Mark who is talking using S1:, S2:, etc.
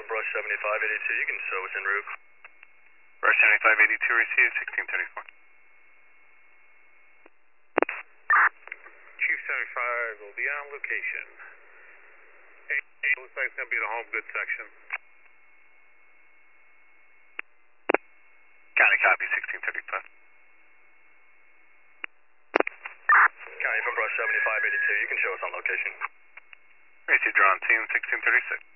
S1: from Brush 7582, you can show us en route.
S2: Brush 7582 received, 1634.
S3: Chief 75 will be on location. Hey, looks like it's going to be the home goods section.
S2: County copy, 1635.
S1: County from Brush 7582, you can show us on location.
S2: Received, drawn team, 1636.